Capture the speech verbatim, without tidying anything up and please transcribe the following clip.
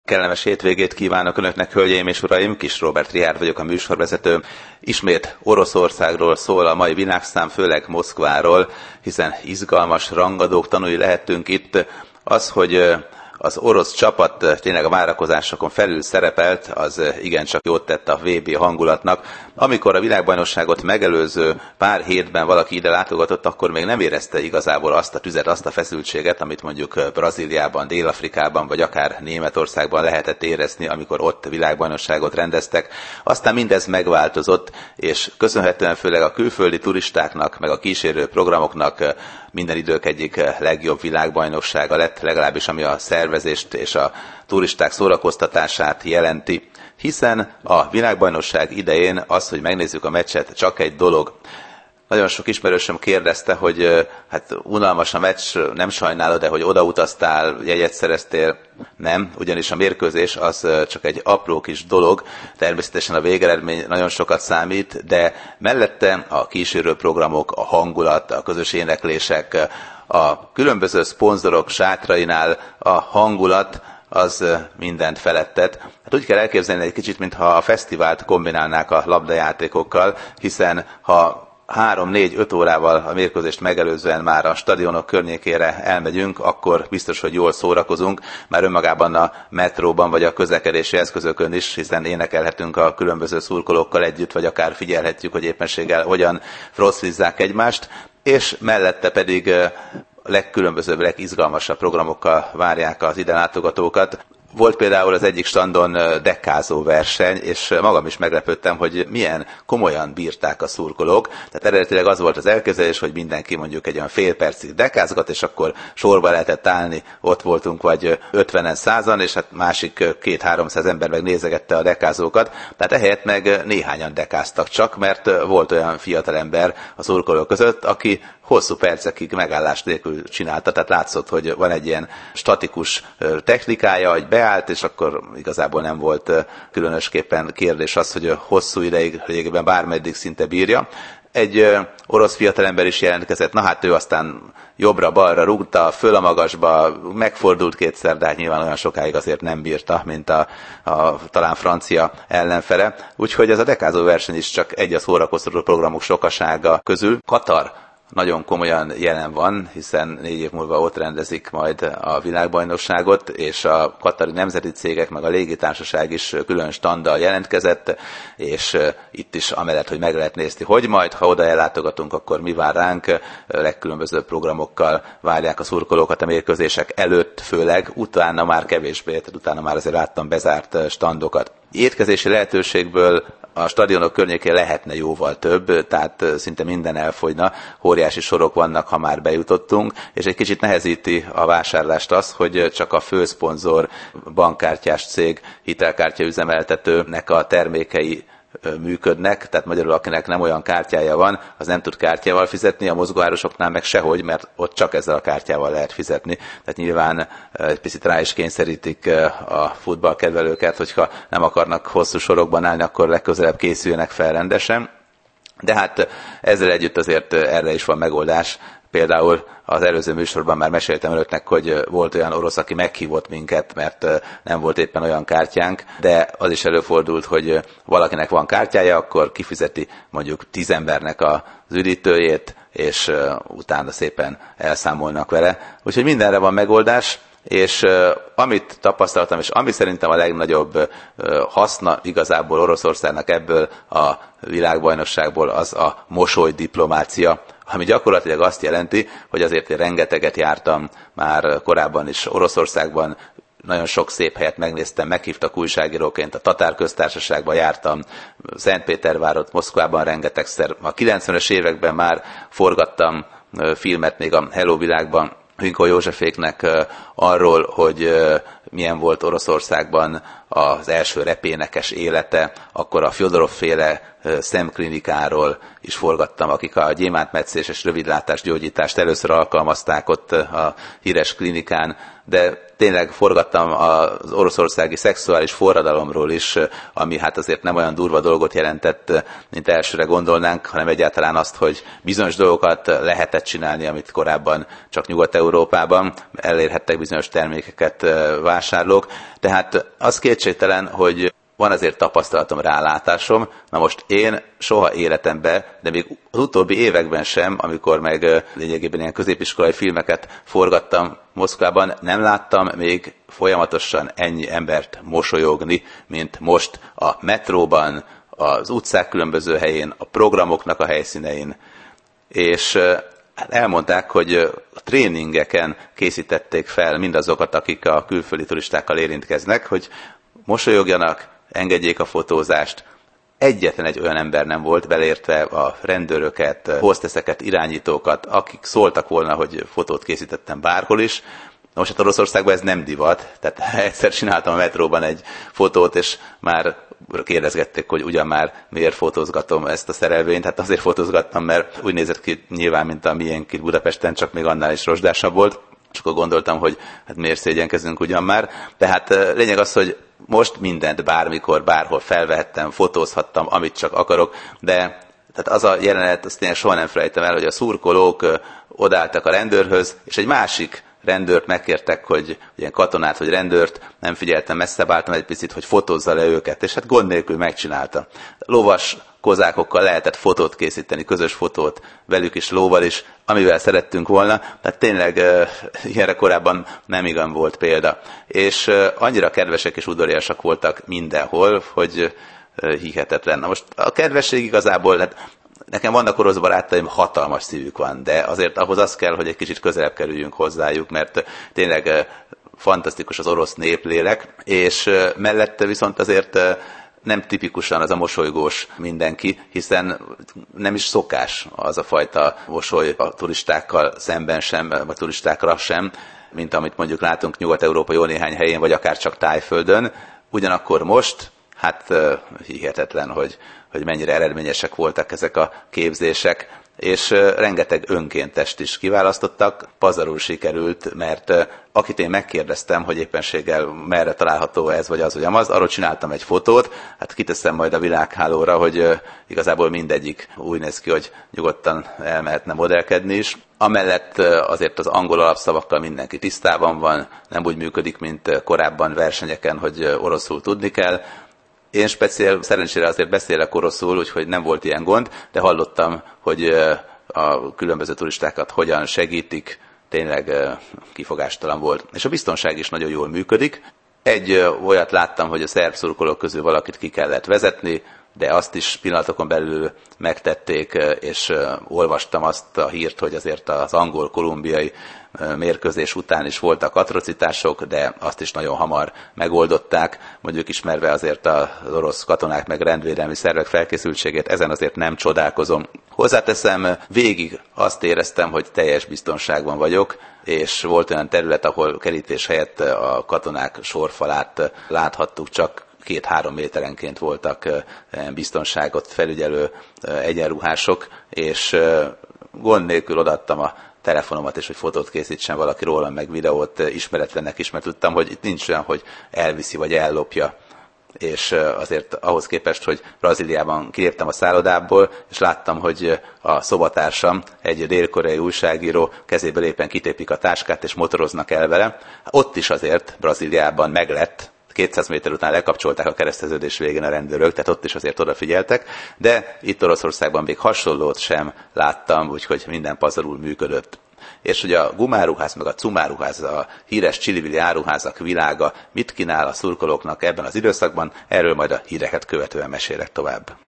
Kellemes hétvégét kívánok Önöknek, hölgyeim és uraim! Kis Róbert Richárd vagyok, a műsorvezető. Ismét Oroszországról szól a mai világszám, főleg Moszkváról, hiszen izgalmas rangadók tanúi lehettünk itt. Az, hogy az orosz csapat tényleg a várakozásokon felül szerepelt, az igencsak jót tett a vé bé hangulatnak. Amikor a világbajnokságot megelőző pár hétben valaki ide látogatott, akkor még nem érezte igazából azt a tüzet, azt a feszültséget, amit mondjuk Brazíliában, Dél-Afrikában vagy akár Németországban lehetett érezni, amikor ott világbajnokságot rendeztek. Aztán mindez megváltozott, és köszönhetően főleg a külföldi turistáknak, meg a kísérő programoknak minden idők egyik legjobb világbajnoksága lett, legalábbis ami a szervezést és a turisták szórakoztatását jelenti. Hiszen a világbajnokság idején az, hogy megnézzük a meccset, csak egy dolog. Nagyon sok ismerősöm kérdezte, hogy hát unalmas a meccs, nem sajnálod, de hogy odautaztál, jegyet szereztél? Nem, ugyanis a mérkőzés az csak egy apró kis dolog, természetesen a végeredmény nagyon sokat számít, de mellette a kísérő programok, a hangulat, a közös éneklések, a különböző szponzorok sátrainál a hangulat, az mindent felettet. Hát úgy kell elképzelni egy kicsit, mintha a fesztivált kombinálnák a labdajátékokkal, hiszen ha három, négy, öt órával a mérkőzést megelőzően már a stadionok környékére elmegyünk, akkor biztos, hogy jól szórakozunk, már önmagában a metróban vagy a közlekedési eszközökön is, hiszen énekelhetünk a különböző szurkolókkal együtt, vagy akár figyelhetjük, hogy éppenséggel hogyan froszlizzák egymást, és mellette pedig legkülönbözőbb, legizgalmasabb programokkal várják az ide látogatókat. Volt például az egyik standon dekázó verseny, és magam is meglepődtem, hogy milyen komolyan bírták a szurkolók. Tehát eredetileg az volt az elképzelés, hogy mindenki mondjuk egy olyan fél percig dekázgat, és akkor sorba lehetett állni, ott voltunk vagy ötvenen, százan, és hát másik két-háromszáz ember meg nézegette a dekázókat. Tehát ehelyett meg néhányan dekáztak csak, mert volt olyan fiatalember a szurkolók között, aki hosszú percekig megállás nélkül csinálta, tehát látszott, hogy van egy ilyen statikus technikája, hogy beállt, és akkor igazából nem volt különösképpen kérdés az, hogy hosszú ideig, lényegében bármeddig szinte bírja. Egy orosz fiatalember is jelentkezett, na hát ő aztán jobbra-balra rúgta, föl a magasba, megfordult kétszer, de hát nyilván olyan sokáig azért nem bírta, mint a, a talán francia ellenfele. Úgyhogy ez a dekázó verseny is csak egy a szórakoztató programok sokasága közül. Katar nagyon komolyan jelen van, hiszen négy év múlva ott rendezik majd a világbajnokságot, és a katari nemzeti cégek, meg a légitársaság is külön standdal jelentkezett, és itt is amellett, hogy meg lehet nézni, hogy majd, ha oda ellátogatunk, akkor mi vár ránk, legkülönbözőbb programokkal várják a szurkolókat a mérkőzések előtt, főleg, utána már kevésbé, tehát utána már azért láttam bezárt standokat. Étkezési lehetőségből a stadionok környékén lehetne jóval több, tehát szinte minden elfogyna, óriási sorok vannak, ha már bejutottunk, és egy kicsit nehezíti a vásárlást az, hogy csak a főszponzor, bankkártyás cég, hitelkártya üzemeltetőnek a termékei működnek, tehát magyarul akinek nem olyan kártyája van, az nem tud kártyával fizetni, a mozgóárusoknál meg sehogy, mert ott csak ezzel a kártyával lehet fizetni. Tehát nyilván egy picit rá is kényszerítik a futballkedvelőket, hogyha nem akarnak hosszú sorokban állni, akkor legközelebb készüljenek fel rendesen. De hát ezzel együtt azért erre is van megoldás. Például az előző műsorban már meséltem önöknek, hogy volt olyan orosz, aki meghívott minket, mert nem volt éppen olyan kártyánk, de az is előfordult, hogy valakinek van kártyája, akkor kifizeti mondjuk tíz embernek az üdítőjét, és utána szépen elszámolnak vele. Úgyhogy mindenre van megoldás, és amit tapasztaltam, és ami szerintem a legnagyobb haszna igazából Oroszországnak ebből a világbajnokságból, az a mosolydiplomácia, ami gyakorlatilag azt jelenti, hogy azért én rengeteget jártam már korábban is Oroszországban, nagyon sok szép helyet megnéztem, meghívtak újságíróként, a Tatár Köztársaságban jártam, Szentpétervárot, Moszkvában rengetegszer. A kilencvenes években már forgattam filmet még a Hello világban, Hünkó Józseféknek arról, hogy milyen volt Oroszországban az első repénekes élete, akkor a Fjodorov-féle szemklinikáról is forgattam, akik a gyémántmetszés és rövidlátás gyógyítást először alkalmazták ott a híres klinikán, de tényleg forgattam az oroszországi szexuális forradalomról is, ami hát azért nem olyan durva dolgot jelentett, mint elsőre gondolnánk, hanem egyáltalán azt, hogy bizonyos dolgokat lehetett csinálni, amit korábban csak Nyugat-Európában elérhettek bizonyos termékeket vásárlók. Tehát az kétségtelen, hogy van azért tapasztalatom, rálátásom. Na most én soha életemben, de még az utóbbi években sem, amikor meg lényegében ilyen középiskolai filmeket forgattam Moszkvában, nem láttam még folyamatosan ennyi embert mosolyogni, mint most a metróban, az utcák különböző helyén, a programoknak a helyszínein. És elmondták, hogy a tréningeken készítették fel mindazokat, akik a külföldi turistákkal érintkeznek, hogy mosolyogjanak, engedjék a fotózást. Egyetlen egy olyan ember nem volt, beleértve a rendőröket, hosteszeket, irányítókat, akik szóltak volna, hogy fotót készítettem bárhol is. Most hát Oroszországban ez nem divat, tehát egyszer csináltam a metróban egy fotót, és már kérdezgették, hogy ugyan már miért fotózgatom ezt a szerelvényt. Hát azért fotózgattam, mert úgy nézett ki nyilván, mint a miénk itt Budapesten, csak még annál is rozsdásabb volt. És akkor gondoltam, hogy hát miért szégyenkezünk ugyan már. Tehát lényeg az, hogy most mindent bármikor, bárhol felvehettem, fotózhattam, amit csak akarok, de tehát az a jelenet, azt tényleg soha nem felejtem el, hogy a szurkolók odaálltak a rendőrhöz, és egy másik rendőrt megkértek, hogy ilyen katonát vagy rendőrt, nem figyeltem, messzebb álltam egy picit, hogy fotózza le őket, és hát gond nélkül megcsinálta. Lovas kozákokkal lehetett fotót készíteni, közös fotót, velük is, lóval is, amivel szerettünk volna, tehát tényleg uh, ilyenre korábban nem igen volt példa. És uh, annyira kedvesek és udvariasak voltak mindenhol, hogy uh, hihetetlen. Na most a kedvesség igazából, hát nekem vannak orosz barátaim, hatalmas szívük van, de azért ahhoz az kell, hogy egy kicsit közelebb kerüljünk hozzájuk, mert tényleg fantasztikus az orosz néplélek, és mellette viszont azért nem tipikusan az a mosolygós mindenki, hiszen nem is szokás az a fajta mosoly a turistákkal szemben sem, vagy turistákra sem, mint amit mondjuk látunk Nyugat-Európa jó néhány helyén, vagy akár csak Tájföldön. Ugyanakkor most, hát hihetetlen, hogy hogy mennyire eredményesek voltak ezek a képzések, és rengeteg önkéntest is kiválasztottak. Pazarul sikerült, mert akit én megkérdeztem, hogy éppenséggel merre található ez vagy az vagy amaz, arról csináltam egy fotót, hát kiteszem majd a világhálóra, hogy igazából mindegyik úgy néz ki, hogy nyugodtan elmehetne modellkedni is. Amellett azért az angol alapszavakkal mindenki tisztában van, nem úgy működik, mint korábban versenyeken, hogy oroszul tudni kell. Én speciál, szerencsére azért beszélek oroszul, úgyhogy nem volt ilyen gond, de hallottam, hogy a különböző turistákat hogyan segítik, tényleg kifogástalan volt. És a biztonság is nagyon jól működik. Egy olyat láttam, hogy a szerb szurkolók közül valakit ki kellett vezetni, de azt is pillanatokon belül megtették, és olvastam azt a hírt, hogy azért az angol-kolumbiai mérkőzés után is voltak atrocitások, de azt is nagyon hamar megoldották, mondjuk ismerve azért az orosz katonák meg rendvédelmi szervek felkészültségét, ezen azért nem csodálkozom. Hozzáteszem, végig azt éreztem, hogy teljes biztonságban vagyok, és volt olyan terület, ahol kerítés helyett a katonák sorfalát láthattuk, csak két-három méterenként voltak biztonságot felügyelő egyenruhások, és gond nélkül odaadtam a telefonomat, és hogy fotót készítsen valaki rólam, meg videót ismeretlennek is, mert tudtam, hogy itt nincs olyan, hogy elviszi vagy ellopja. És azért ahhoz képest, hogy Brazíliában kiléptem a szállodából, és láttam, hogy a szobatársam, egy dél-koreai újságíró kezéből éppen kitépik a táskát, és motoroznak el vele. Ott is azért Brazíliában meglett, kétszáz méter után lekapcsolták a kereszteződés végén a rendőrök, tehát ott is azért odafigyeltek, de itt Oroszországban még hasonlót sem láttam, úgyhogy minden pazarul működött. És hogy a gumáruház, meg a cumáruház, a híres csili-vili áruházak világa mit kínál a szurkolóknak ebben az időszakban, erről majd a híreket követően mesélek tovább.